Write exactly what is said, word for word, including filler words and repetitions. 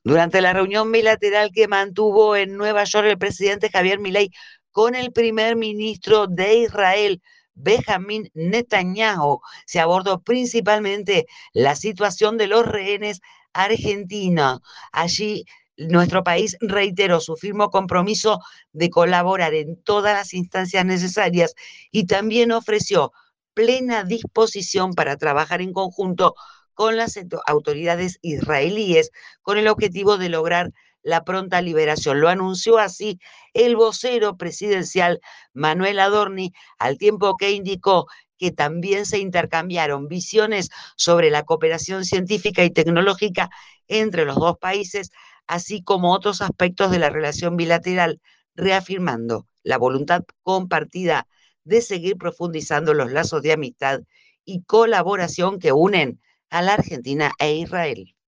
Durante la reunión bilateral que mantuvo en Nueva York el presidente Javier Milei con el primer ministro de Israel, Benjamín Netanyahu, se abordó principalmente la situación de los rehenes argentinos. Allí nuestro país reiteró su firme compromiso de colaborar en todas las instancias necesarias y también ofreció plena disposición para trabajar en conjunto con las autoridades israelíes con el objetivo de lograr la pronta liberación. Lo anunció así el vocero presidencial Manuel Adorni, al tiempo que indicó que también se intercambiaron visiones sobre la cooperación científica y tecnológica entre los dos países, así como otros aspectos de la relación bilateral, reafirmando la voluntad compartida de seguir profundizando los lazos de amistad y colaboración que unen a la Argentina e Israel.